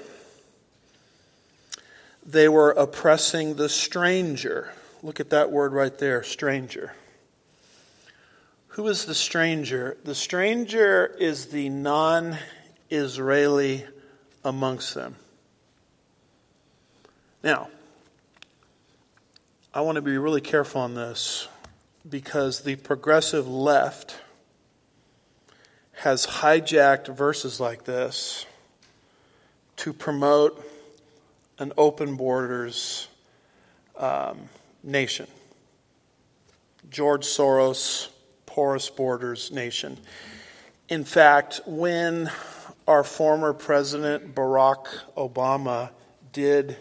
They were oppressing the stranger. Look at that word right there, stranger. Who is the stranger? The stranger is the non-Israeli amongst them. Now, I want to be really careful on this because the progressive left has hijacked verses like this to promote an open borders um, nation. George Soros, porous borders nation. In fact, when our former president Barack Obama did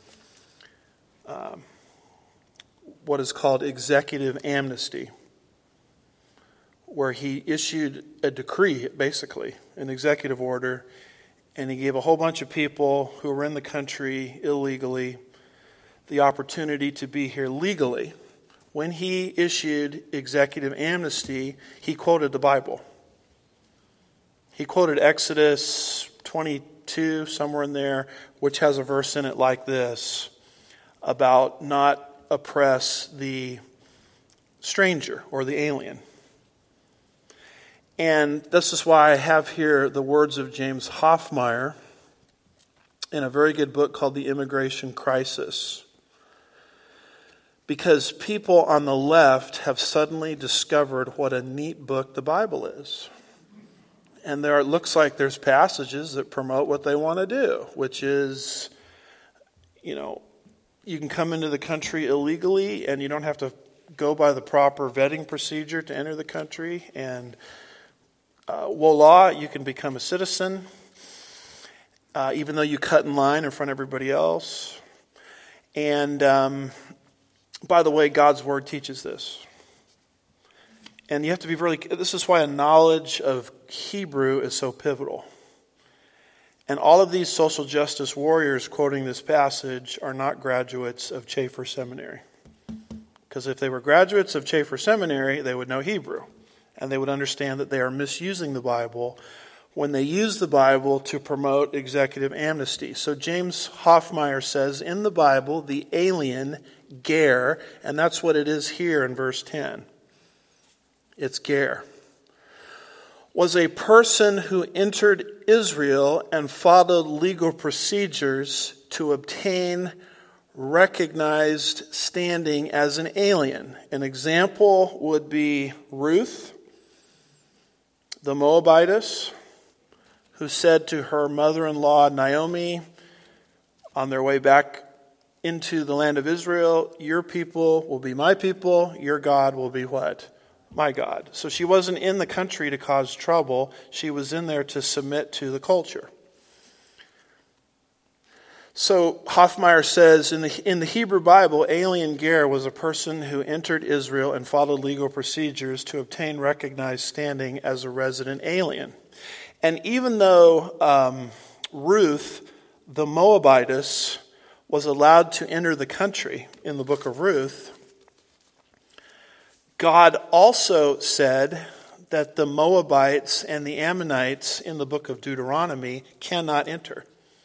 um, what is called executive amnesty, where he issued a decree, basically, an executive order, and he gave a whole bunch of people who were in the country illegally the opportunity to be here legally. When he issued executive amnesty, he quoted the Bible. He quoted Exodus twenty-two, somewhere in there, which has a verse in it like this, about not oppress the stranger or the alien. And this is why I have here the words of James Hoffmeyer in a very good book called The Immigration Crisis. Because people on the left have suddenly discovered what a neat book the Bible is. And there it looks like there's passages that promote what they want to do, which is, you know, you can come into the country illegally and you don't have to go by the proper vetting procedure to enter the country. And uh, voila, you can become a citizen, uh, even though you cut in line in front of everybody else. And um, by the way, God's Word teaches this. And you have to be really, this is why a knowledge of Hebrew is so pivotal. And all of these social justice warriors quoting this passage are not graduates of Chafer Seminary. Because if they were graduates of Chafer Seminary, they would know Hebrew. And they would understand that they are misusing the Bible when they use the Bible to promote executive amnesty. So James Hoffmeyer says, in the Bible, the alien, ger, and that's what it is here in verse ten. It's ger. Was a person who entered Israel and followed legal procedures to obtain recognized standing as an alien. An example would be Ruth, the Moabitess, who said to her mother-in-law Naomi on their way back into the land of Israel, your people will be my people, your God will be what? My God. So she wasn't in the country to cause trouble. She was in there to submit to the culture. So Hoffmeyer says, in the in the Hebrew Bible, alien ger was a person who entered Israel and followed legal procedures to obtain recognized standing as a resident alien. And even though um, Ruth, the Moabitess, was allowed to enter the country in the book of Ruth, God also said that the Moabites and the Ammonites in the book of Deuteronomy cannot enter.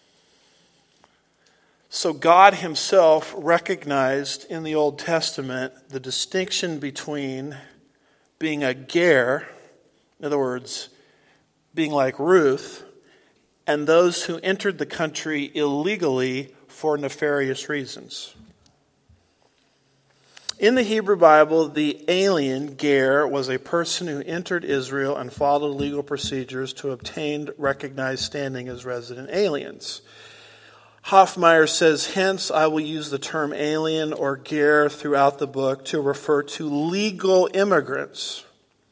So God himself recognized in the Old Testament the distinction between being a ger, in other words, being like Ruth, and those who entered the country illegally for nefarious reasons. In the Hebrew Bible, the alien, ger, was a person who entered Israel and followed legal procedures to obtain recognized standing as resident aliens. Hoffmeyer says, hence I will use the term alien or ger throughout the book to refer to legal immigrants.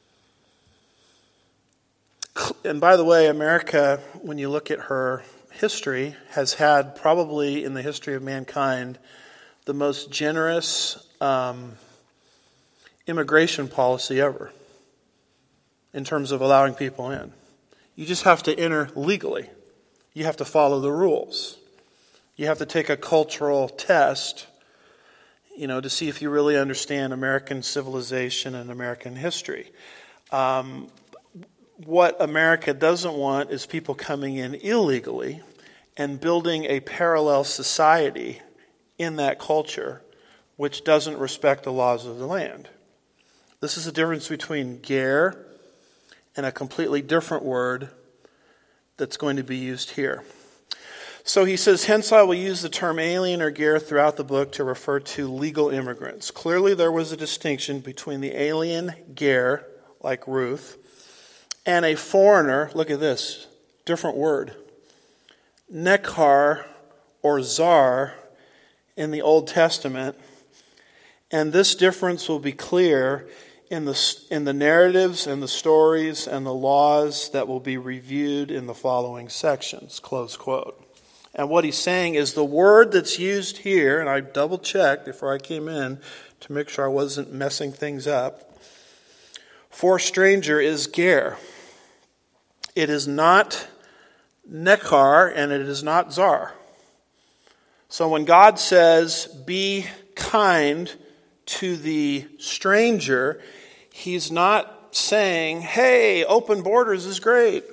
And by the way, America, when you look at her history, has had probably in the history of mankind the most generous um, immigration policy ever in terms of allowing people in. You just have to enter legally. You have to follow the rules. You have to take a cultural test, you know, to see if you really understand American civilization and American history. Um, what America doesn't want is people coming in illegally and building a parallel society in that culture which doesn't respect the laws of the land. This is the difference between ger and a completely different word that's going to be used here. So he says, hence I will use the term alien or ger throughout the book to refer to legal immigrants. Clearly there was a distinction between the alien ger, like Ruth, and a foreigner, look at this, different word, nekhar or zar in the Old Testament. And this difference will be clear in the, in the narratives and the stories and the laws that will be reviewed in the following sections, close quote. And what he's saying is the word that's used here, and I double checked before I came in to make sure I wasn't messing things up, for stranger is ger. It is not nekhar and it is not zar. So when God says, be kind to the stranger, he's not saying, hey, open borders is great.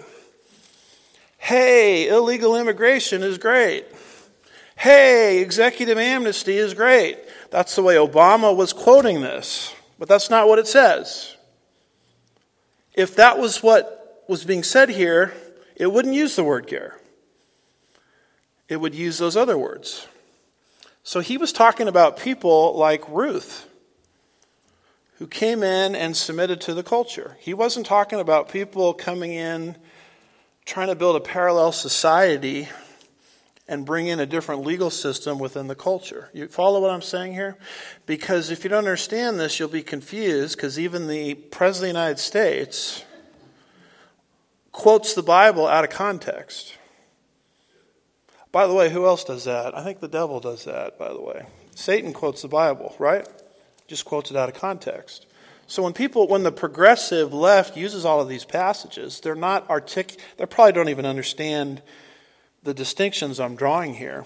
Hey, illegal immigration is great. Hey, executive amnesty is great. That's the way Obama was quoting this. But that's not what it says. If that was what was being said here, it wouldn't use the word ger. It would use those other words. So he was talking about people like Ruth, who came in and submitted to the culture. He wasn't talking about people coming in trying to build a parallel society and bring in a different legal system within the culture. You follow what I'm saying here? Because if you don't understand this, you'll be confused, because even the President of the United States quotes the Bible out of context. By the way, who else does that? I think the devil does that, by the way. Satan quotes the Bible, right? Just quotes it out of context. So when people, when the progressive left uses all of these passages, they're not artic, they probably don't even understand the distinctions I'm drawing here.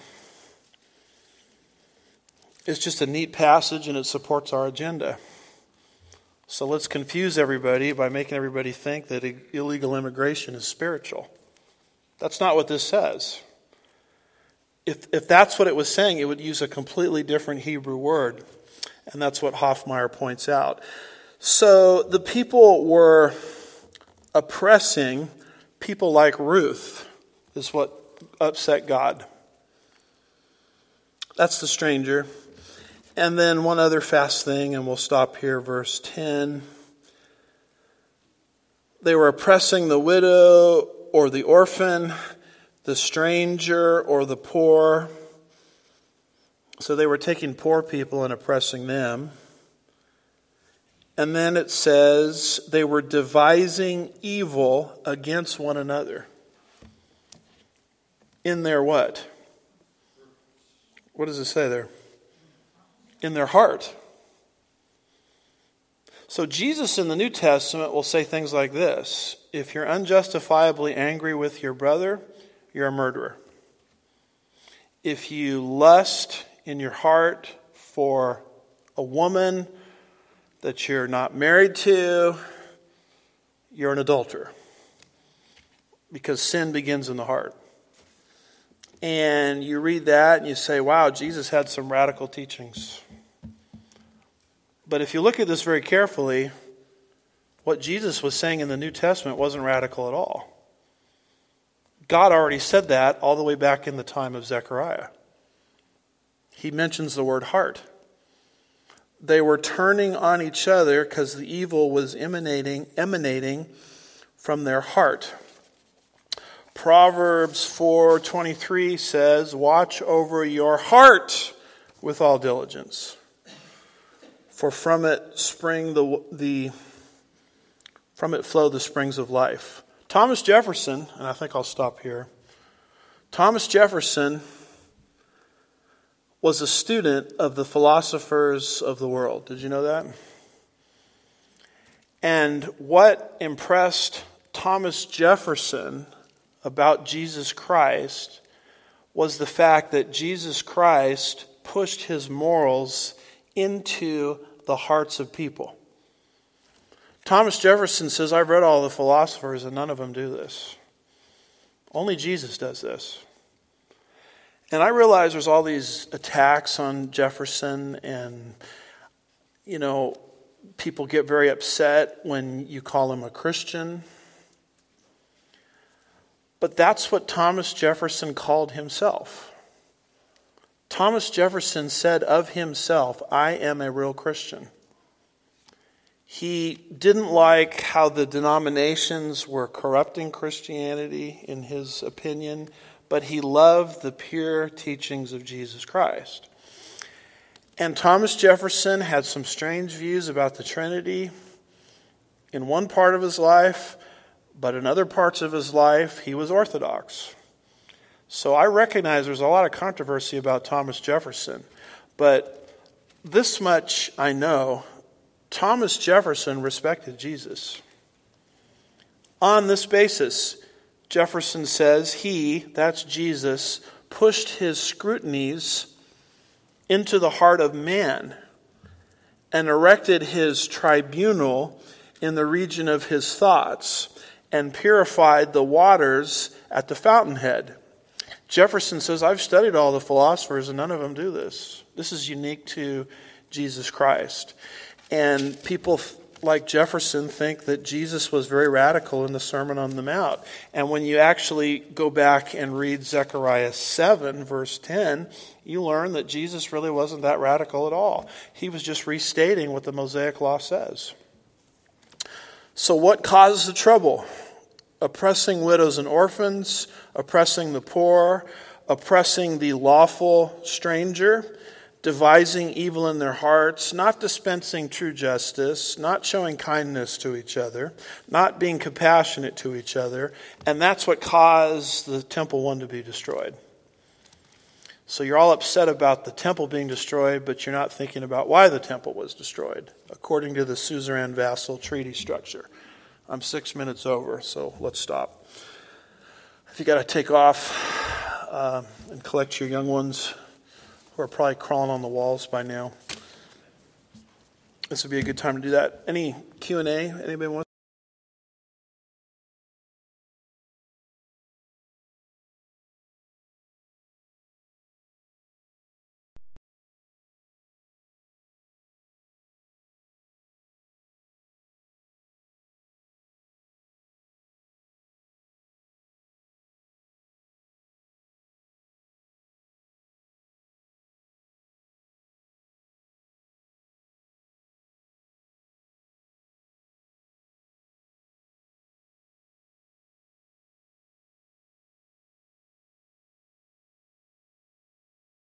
It's just a neat passage and it supports our agenda. So let's confuse everybody by making everybody think that illegal immigration is spiritual. That's not what this says. If if that's what it was saying, it would use a completely different Hebrew word. And that's what Hoffmeyer points out. So the people were oppressing people like Ruth, is what upset God. That's the stranger. And then one other fast thing, and we'll stop here, verse ten. They were oppressing the widow or the orphan, the stranger or the poor. So they were taking poor people and oppressing them. And then it says they were devising evil against one another. In their what? What does it say there? In their heart. So Jesus in the New Testament will say things like this. If you're unjustifiably angry with your brother, you're a murderer. If you lust in your heart for a woman that you're not married to, you're an adulterer. Because sin begins in the heart. And you read that and you say, wow, Jesus had some radical teachings. But if you look at this very carefully, what Jesus was saying in the New Testament wasn't radical at all. God already said that all the way back in the time of Zechariah. He mentions the word heart. They were turning on each other because the evil was emanating, emanating from their heart. Proverbs four twenty-three says, watch over your heart with all diligence, for from it spring the the from it flow the springs of life. Thomas Jefferson, and I think I'll stop here. Thomas Jefferson was a student of the philosophers of the world. Did you know that? And what impressed Thomas Jefferson about Jesus Christ was the fact that Jesus Christ pushed his morals into the hearts of people. Thomas Jefferson says, I've read all the philosophers and none of them do this. Only Jesus does this. And I realize there's all these attacks on Jefferson and, you know, people get very upset when you call him a Christian. But that's what Thomas Jefferson called himself. Thomas Jefferson said of himself, I am a real Christian. He didn't like how the denominations were corrupting Christianity, in his opinion, but he loved the pure teachings of Jesus Christ. And Thomas Jefferson had some strange views about the Trinity in one part of his life, but in other parts of his life, he was Orthodox. So I recognize there's a lot of controversy about Thomas Jefferson, but this much I know. Thomas Jefferson respected Jesus. On this basis, Jefferson says he, that's Jesus, pushed his scrutinies into the heart of man and erected his tribunal in the region of his thoughts and purified the waters at the fountainhead. Jefferson says, I've studied all the philosophers and none of them do this. This is unique to Jesus Christ. And people like Jefferson think that Jesus was very radical in the Sermon on the Mount. And when you actually go back and read Zechariah seven, verse ten, you learn that Jesus really wasn't that radical at all. He was just restating what the Mosaic Law says. So what causes the trouble? Oppressing widows and orphans, oppressing the poor, oppressing the lawful stranger, devising evil in their hearts, not dispensing true justice, not showing kindness to each other, not being compassionate to each other. And that's what caused the temple one to be destroyed. So you're all upset about the temple being destroyed, but you're not thinking about why the temple was destroyed, according to the suzerain-vassal treaty structure. I'm six minutes over, so let's stop. If you got to take off uh, and collect your young ones, who are probably crawling on the walls by now, this would be a good time to do that. Any Q and A? Anybody want to